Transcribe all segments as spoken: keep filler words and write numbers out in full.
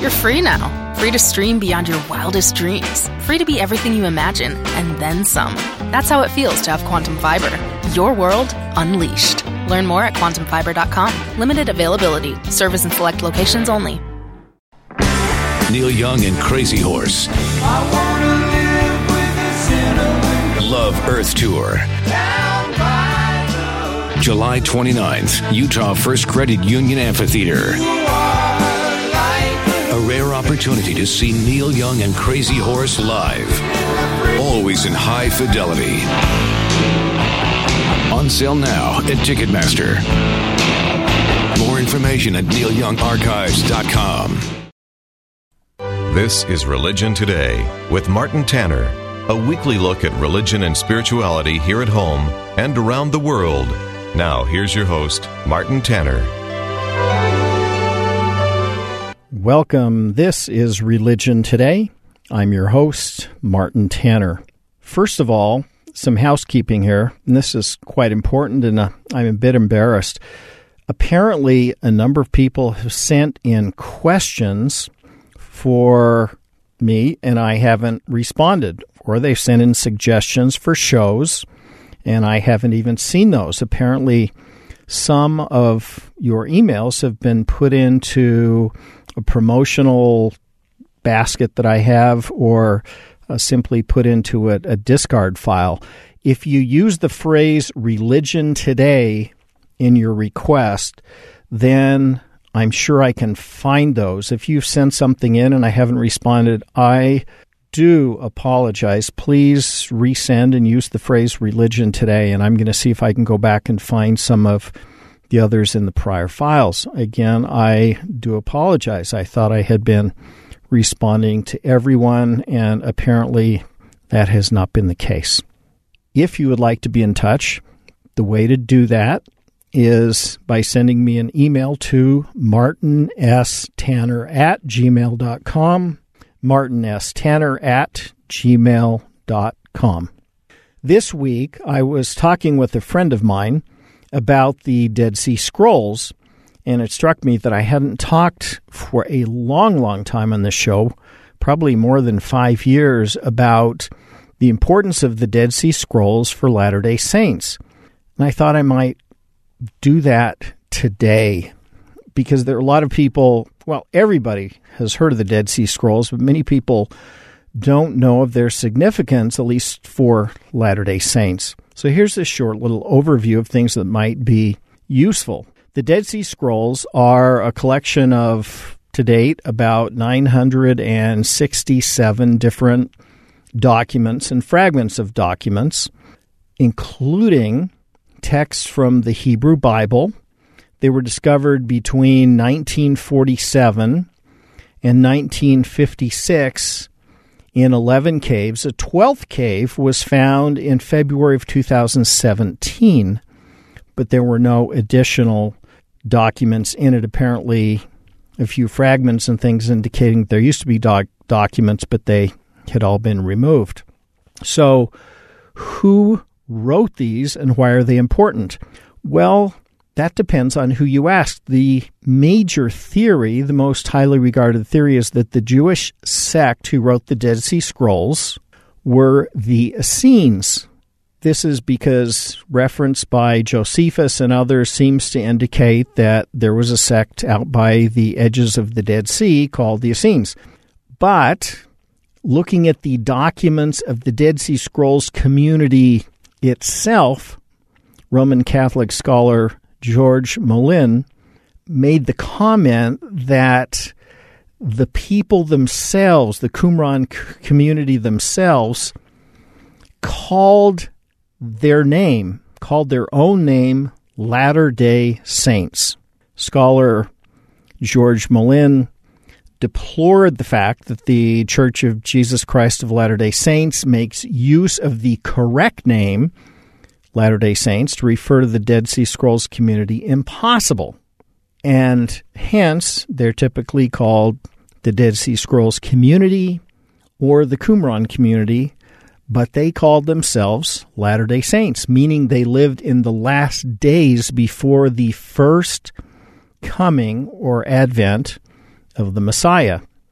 You're free now. Free to stream beyond your wildest dreams. Free to be everything you imagine, and then some. That's how it feels to have Quantum Fiber. Your world unleashed. Learn more at quantum fiber dot com. Limited availability. Service in select locations only. Neil Young and Crazy Horse. I wanna live with a cinnamon. Love Earth Tour. Down by the July twenty-ninth, Utah First Credit Union Amphitheater. A rare opportunity to see Neil Young and Crazy Horse live. Always in high fidelity. On sale now at Ticketmaster. More information at neil young archives dot com. This is Religion Today with Martin Tanner, a weekly look at religion and spirituality here at home and around the world. Now, here's your host, Martin Tanner. Welcome. This is Religion Today. I'm your host, Martin Tanner. First of all, some housekeeping here, and this is quite important, and uh, I'm a bit embarrassed. Apparently, a number of people have sent in questions for me, and I haven't responded, or they've sent in suggestions for shows, and I haven't even seen those. Apparently, some of your emails have been put into a promotional basket that I have, or uh, simply put into a, a discard file. If you use the phrase Religion Today in your request, then I'm sure I can find those. If you've sent something in and I haven't responded, I do apologize. Please resend and use the phrase Religion Today, and I'm going to see if I can go back and find some of the others in the prior files. Again, I do apologize. I thought I had been responding to everyone, and apparently that has not been the case. If you would like to be in touch, the way to do that is by sending me an email to martin s tanner at gmail dot com, martin s tanner at gmail dot com. This week, I was talking with a friend of mine about the Dead Sea Scrolls, and it struck me that I hadn't talked for a long, long time on this show, probably more than five years, about the importance of the Dead Sea Scrolls for Latter-day Saints. And I thought I might do that today, because there are a lot of people, well, everybody has heard of the Dead Sea Scrolls, but many people don't know of their significance, at least for Latter-day Saints. So here's a short little overview of things that might be useful. The Dead Sea Scrolls are a collection of, to date, about nine hundred sixty-seven different documents and fragments of documents, including texts from the Hebrew Bible. They were discovered between nineteen forty-seven and nineteen fifty-six in eleven caves. A twelfth cave was found in February of two thousand seventeen, but there were no additional documents in it. Apparently, a few fragments and things indicating there used to be doc- documents, but they had all been removed. So, who wrote these and why are they important? Well, that depends on who you ask. The major theory, the most highly regarded theory, is that the Jewish sect who wrote the Dead Sea Scrolls were the Essenes. This is because reference by Josephus and others seems to indicate that there was a sect out by the edges of the Dead Sea called the Essenes. But looking at the documents of the Dead Sea Scrolls community itself, Roman Catholic scholar George Molin made the comment that the people themselves, the Qumran community themselves, called their name, called their own name, Latter-day Saints. Scholar George Molin deplored the fact that the Church of Jesus Christ of Latter-day Saints makes use of the correct name, Latter-day Saints, to refer to the Dead Sea Scrolls community impossible. And hence, they're typically called the Dead Sea Scrolls community or the Qumran community, but they called themselves Latter-day Saints, meaning they lived in the last days before the first coming or advent of the Messiah.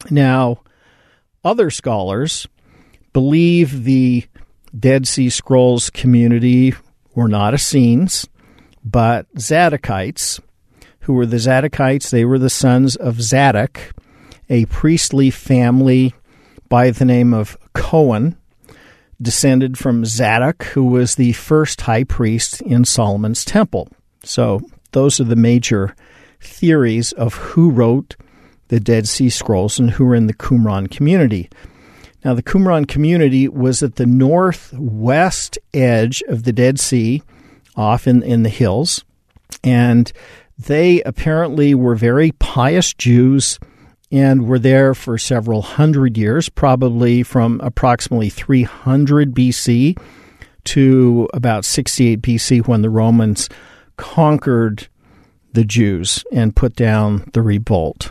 Now, other scholars believe the Dead Sea Scrolls community were not Essenes, but Zadokites. Who were the Zadokites? They were the sons of Zadok, a priestly family by the name of Cohen, descended from Zadok, who was the first high priest in Solomon's temple. So those are the major theories of who wrote the Dead Sea Scrolls and who were in the Qumran community. Now, the Qumran community was at the northwest edge of the Dead Sea, off in, in the hills, and they apparently were very pious Jews and were there for several hundred years, probably from approximately three hundred B C to about sixty-eight B C when the Romans conquered the Jews and put down the revolt.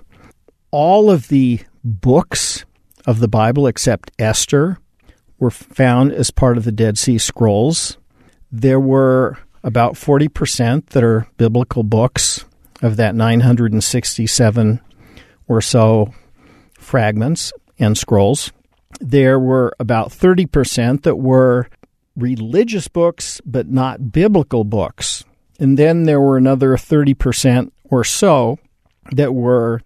All of the books of the Bible except Esther were found as part of the Dead Sea Scrolls. There were about forty percent that are biblical books of that nine hundred sixty-seven or so fragments and scrolls. There were about thirty percent that were religious books but not biblical books. And then there were another thirty percent or so that were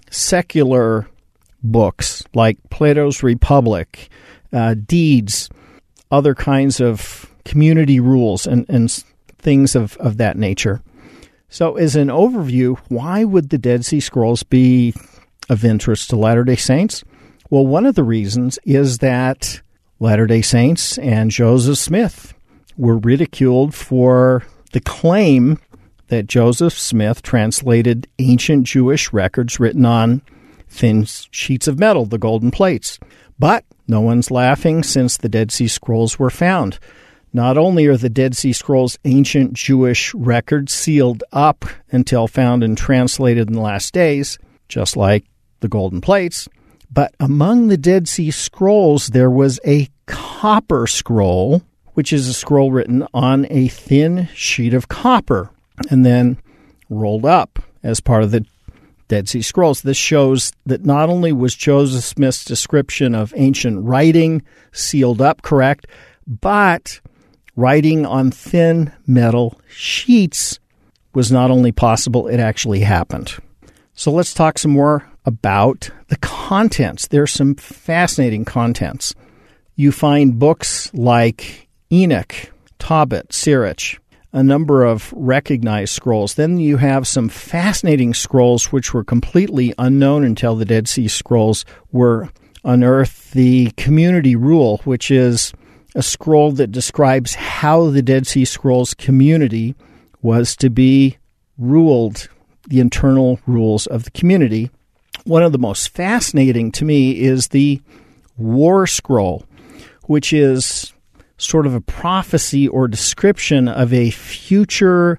secular books like Plato's Republic, uh, deeds, other kinds of community rules, and, and things of, of that nature. So as an overview, why would the Dead Sea Scrolls be of interest to Latter-day Saints? Well, one of the reasons is that Latter-day Saints and Joseph Smith were ridiculed for the claim that Joseph Smith translated ancient Jewish records written on thin sheets of metal, the golden plates. But no one's laughing since the Dead Sea Scrolls were found. Not only are the Dead Sea Scrolls ancient Jewish records sealed up until found and translated in the last days, just like the golden plates, but among the Dead Sea Scrolls there was a copper scroll, which is a scroll written on a thin sheet of copper and then rolled up as part of the Dead Sea Scrolls. This shows that not only was Joseph Smith's description of ancient writing sealed up correct, but writing on thin metal sheets was not only possible, it actually happened. So let's talk some more about the contents. There's some fascinating contents. You find books like Enoch, Tobit, Sirach, a number of recognized scrolls. Then you have some fascinating scrolls which were completely unknown until the Dead Sea Scrolls were unearthed. The Community Rule, which is a scroll that describes how the Dead Sea Scrolls community was to be ruled, the internal rules of the community. One of the most fascinating to me is the War Scroll, which is sort of a prophecy or description of a future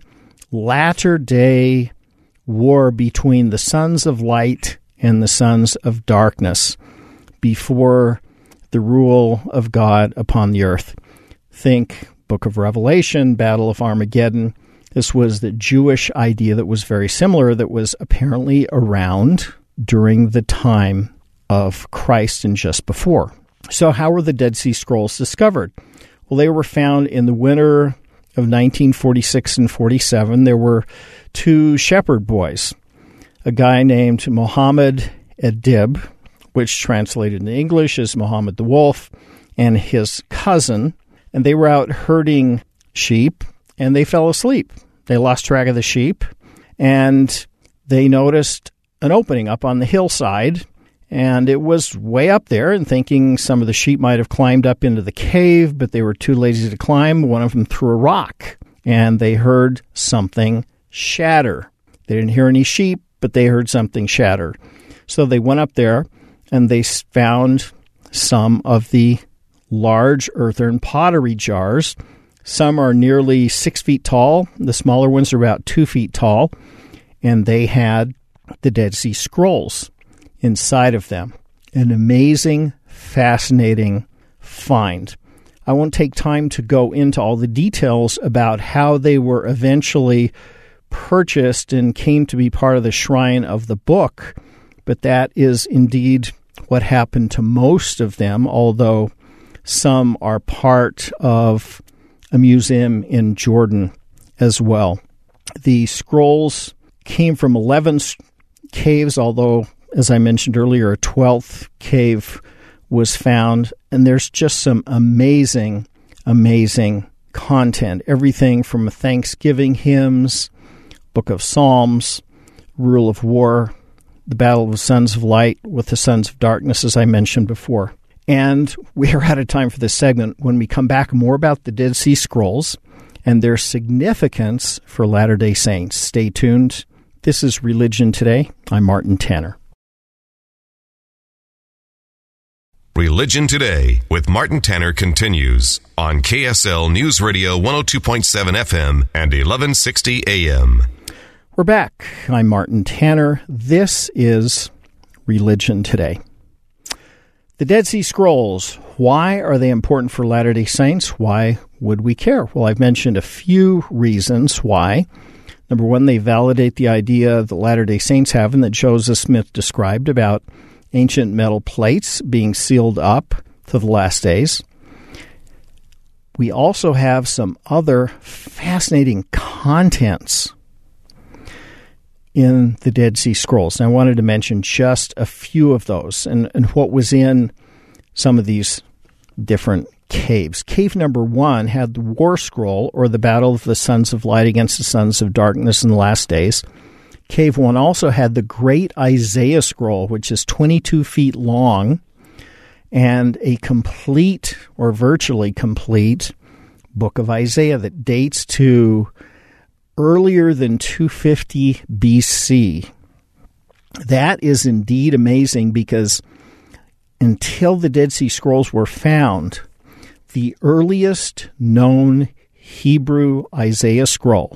latter-day war between the sons of light and the sons of darkness before the rule of God upon the earth. Think Book of Revelation, Battle of Armageddon. This was the Jewish idea that was very similar, that was apparently around during the time of Christ and just before. So how were the Dead Sea Scrolls discovered? Well, they were found in the winter of nineteen forty-six and forty-seven. There were two shepherd boys, a guy named Muhammad Edib, which translated into English as Muhammad the Wolf, and his cousin, and they were out herding sheep, and they fell asleep. They lost track of the sheep, and they noticed an opening up on the hillside, and it was way up there, and thinking some of the sheep might have climbed up into the cave, but they were too lazy to climb. One of them threw a rock, and they heard something shatter. They didn't hear any sheep, but they heard something shatter. So they went up there, and they found some of the large earthen pottery jars. Some are nearly six feet tall. The smaller ones are about two feet tall. And they had the Dead Sea Scrolls inside of them. An amazing, fascinating find. I won't take time to go into all the details about how they were eventually purchased and came to be part of the shrine of the book, but that is indeed what happened to most of them, although some are part of a museum in Jordan as well. The scrolls came from eleven caves, although, as I mentioned earlier, a twelfth cave was found. And there's just some amazing, amazing content. Everything from Thanksgiving hymns, Book of Psalms, Rule of War, the Battle of the Sons of Light with the Sons of Darkness, as I mentioned before. And we are out of time for this segment. When we come back, more about the Dead Sea Scrolls and their significance for Latter-day Saints. Stay tuned. This is Religion Today. I'm Martin Tanner. Religion Today with Martin Tanner continues on K S L News Radio one oh two point seven F M and eleven sixty A M. We're back. I'm Martin Tanner. This is Religion Today. The Dead Sea Scrolls, why are they important for Latter-day Saints? Why would we care? Well, I've mentioned a few reasons why. Number one, they validate the idea that Latter-day Saints have and that Joseph Smith described about ancient metal plates being sealed up to the last days. We also have some other fascinating contents in the Dead Sea Scrolls. And I wanted to mention just a few of those and, and what was in some of these different caves. Cave number one had the War Scroll, or the Battle of the Sons of Light against the Sons of Darkness in the last days. Cave one also had the Great Isaiah Scroll, which is twenty-two feet long, and a complete, or virtually complete, book of Isaiah that dates to earlier than two fifty B C. That is indeed amazing because until the Dead Sea Scrolls were found, the earliest known Hebrew Isaiah scroll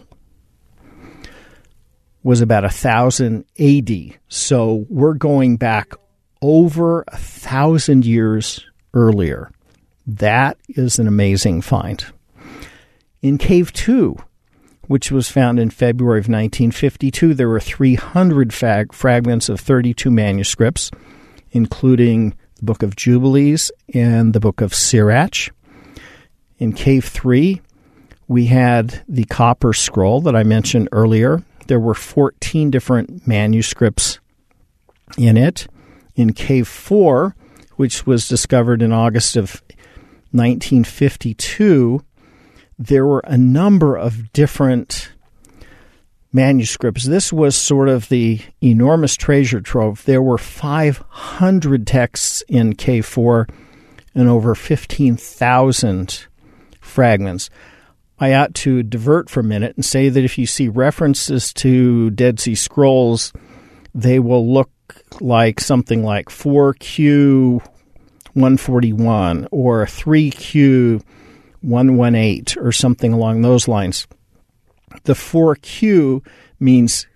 was about one thousand A D. So we're going back over a thousand years earlier. That is an amazing find. In Cave two, which was found in February of nineteen fifty-two, there were three hundred fag- fragments of thirty-two manuscripts, including the Book of Jubilees and the Book of Sirach. In Cave three, we had the Copper Scroll that I mentioned earlier. There were fourteen different manuscripts in it. In Cave four, which was discovered in August of nineteen fifty-two, there were a number of different manuscripts. This was sort of the enormous treasure trove. There were five hundred texts in Cave four and over fifteen thousand fragments. I ought to divert for a minute and say that if you see references to Dead Sea Scrolls, they will look like something like four Q one forty-one or three Q one eighteen or something along those lines. The four Q means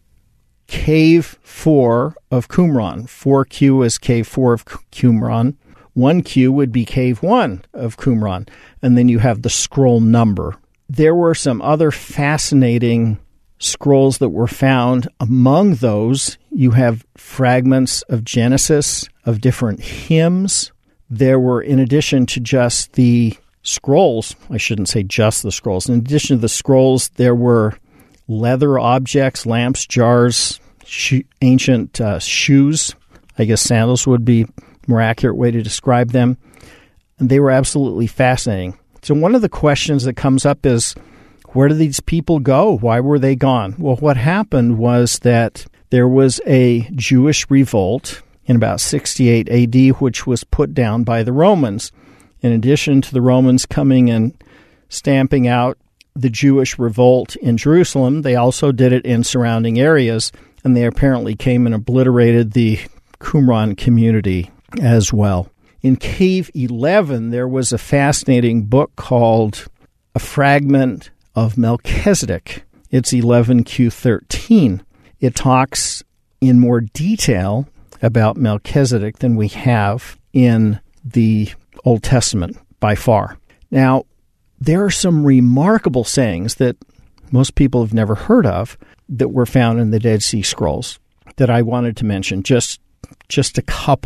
Cave four of Qumran. four Q is Cave four of Qumran. one Q would be Cave one of Qumran. And then you have the scroll number. There were some other fascinating scrolls that were found. Among those, you have fragments of Genesis, of different hymns. There were, in addition to just the scrolls, I shouldn't say just the scrolls, in addition to the scrolls, there were leather objects, lamps, jars, sho- ancient uh, shoes. I guess sandals would be a more accurate way to describe them. And they were absolutely fascinating. So one of the questions that comes up is, where did these people go? Why were they gone? Well, what happened was that there was a Jewish revolt in about sixty-eight A D, which was put down by the Romans. In addition to the Romans coming and stamping out the Jewish revolt in Jerusalem, they also did it in surrounding areas, and they apparently came and obliterated the Qumran community as well. In Cave eleven, there was a fascinating book called A Fragment of Melchizedek. It's eleven Q thirteen. It talks in more detail about Melchizedek than we have in the Old Testament by far. Now, there are some remarkable sayings that most people have never heard of that were found in the Dead Sea Scrolls that I wanted to mention, just, just a couple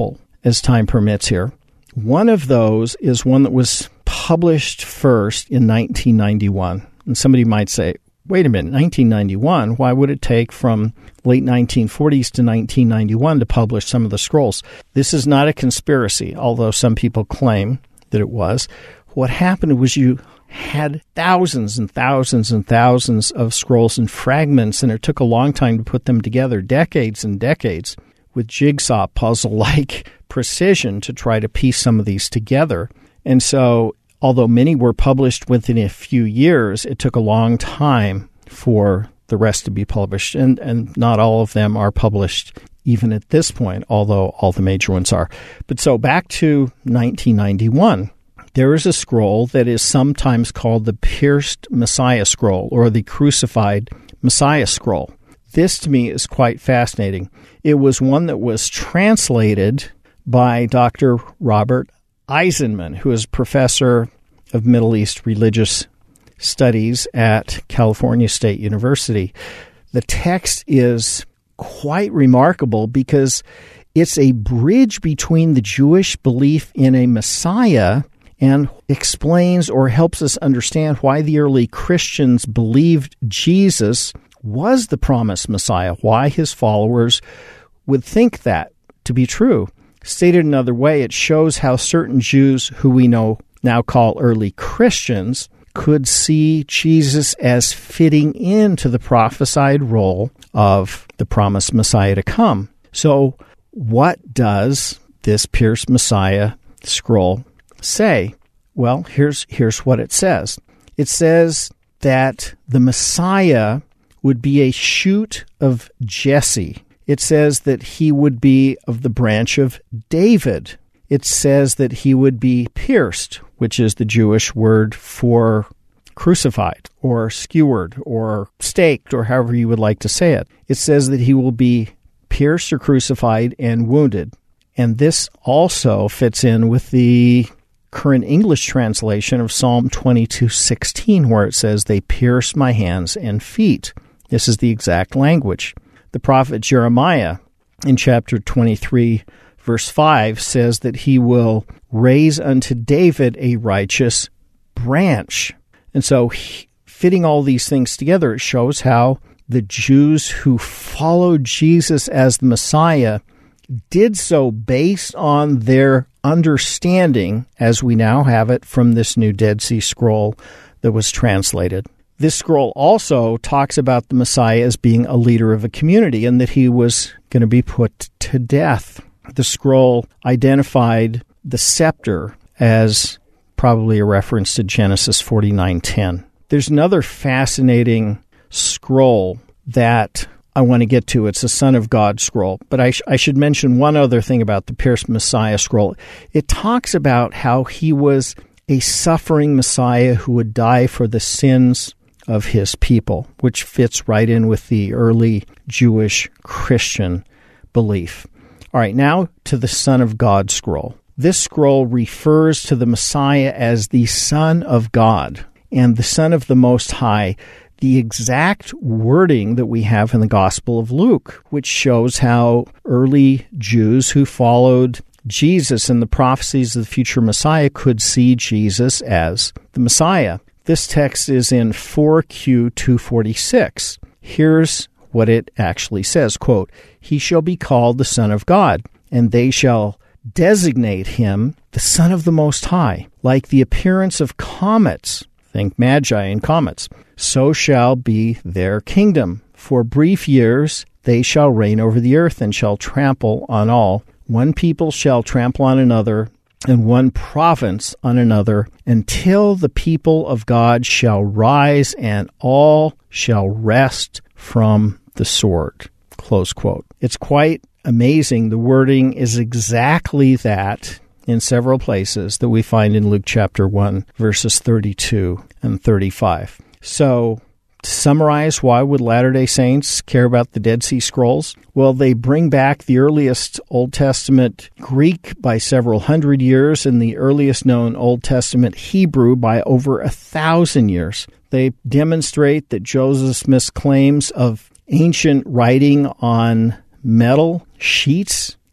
as time permits here. One of those is one that was published first in nineteen ninety-one. And somebody might say, wait a minute, nineteen ninety-one? Why would it take from late nineteen forties to nineteen ninety-one to publish some of the scrolls? This is not a conspiracy, although some people claim that it was. What happened was you had thousands and thousands and thousands of scrolls and fragments, and it took a long time to put them together, decades and decades, with jigsaw puzzle-like precision to try to piece some of these together. And so, although many were published within a few years, it took a long time for the rest to be published, and, and not all of them are published even at this point, although all the major ones are. But so back to nineteen ninety-one. There is a scroll that is sometimes called the Pierced Messiah Scroll or the Crucified Messiah Scroll. This, to me, is quite fascinating. It was one that was translated by Doctor Robert Eisenman, who is professor of Middle East religious studies at California State University. The text is quite remarkable because it's a bridge between the Jewish belief in a Messiah and explains or helps us understand why the early Christians believed Jesus was the promised Messiah, why his followers would think that to be true. Stated another way, it shows how certain Jews, who we know now call early Christians, could see Jesus as fitting into the prophesied role of the promised Messiah to come. So what does this Pierced Messiah scroll say? Well, here's here's what it says. It says that the Messiah would be a shoot of Jesse. It says that he would be of the branch of David. It says that he would be pierced, which is the Jewish word for crucified or skewered or staked or however you would like to say it. It says that he will be pierced or crucified and wounded. And this also fits in with the current English translation of Psalm twenty-two sixteen, where it says, they pierced my hands and feet. This is the exact language. The prophet Jeremiah in chapter twenty-three, verse five, says that he will raise unto David a righteous branch. And so, fitting all these things together, it shows how the Jews who followed Jesus as the Messiah did so based on their understanding, as we now have it from this new Dead Sea Scroll that was translated. This scroll also talks about the Messiah as being a leader of a community and that he was going to be put to death. The scroll identified the scepter as probably a reference to Genesis forty-nine ten. There's another fascinating scroll that I want to get to. It's a Son of God scroll. But I, sh- I should mention one other thing about the Pierced Messiah scroll. It talks about how he was a suffering Messiah who would die for the sins of his people, which fits right in with the early Jewish Christian belief. All right, now to the Son of God scroll. This scroll refers to the Messiah as the Son of God and the Son of the Most High, the exact wording that we have in the Gospel of Luke, which shows how early Jews who followed Jesus and the prophecies of the future Messiah could see Jesus as the Messiah. This text is in four Q two forty-six. Here's what it actually says, quote, he shall be called the Son of God, and they shall designate him the Son of the Most High, like the appearance of comets. Think magi and comets. So shall be their kingdom. For brief years they shall reign over the earth and shall trample on all. One people shall trample on another, and one province on another, until the people of God shall rise and all shall rest from the sword. Close quote. It's quite amazing. The wording is exactly that in several places that we find in Luke chapter one, verses thirty-two and thirty-five. So, to summarize, why would Latter-day Saints care about the Dead Sea Scrolls? Well, they bring back the earliest Old Testament Greek by several hundred years and the earliest known Old Testament Hebrew by over a thousand years. They demonstrate that Joseph Smith's claims of ancient writing on metal sheets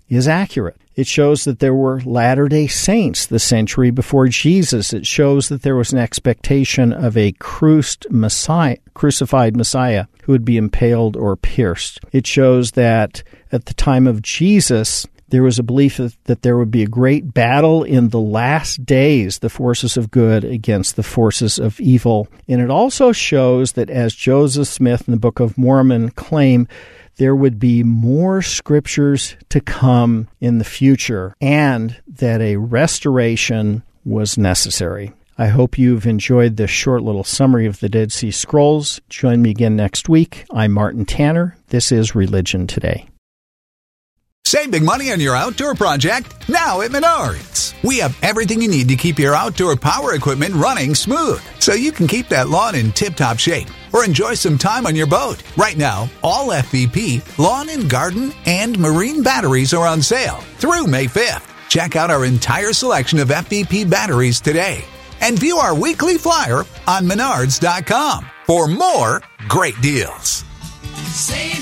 is accurate. It shows that there were Latter-day Saints the century before Jesus. It shows that there was an expectation of a cruced Messiah, crucified Messiah who would be impaled or pierced. It shows that at the time of Jesus, there was a belief that, that there would be a great battle in the last days, the forces of good against the forces of evil. And it also shows that, as Joseph Smith in the Book of Mormon claim, there would be more scriptures to come in the future, and that a restoration was necessary. I hope you've enjoyed this short little summary of the Dead Sea Scrolls. Join me again next week. I'm Martin Tanner. This is Religion Today. Save big money on your outdoor project now at Menards. We have everything you need to keep your outdoor power equipment running smooth, so you can keep that lawn in tip-top shape or enjoy some time on your boat. Right now, all F V P, lawn and garden, and marine batteries are on sale through May fifth. Check out our entire selection of F V P batteries today and view our weekly flyer on menards dot com for more great deals. Save